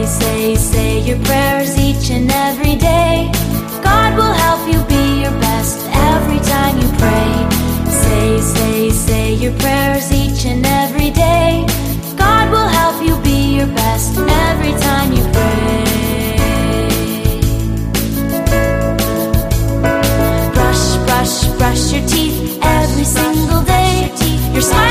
Say your prayers each and every day. God will help you be your best every time you pray. Say your prayers each and every day. God will help you be your best every time you pray. Brush your teeth every single day. Your smile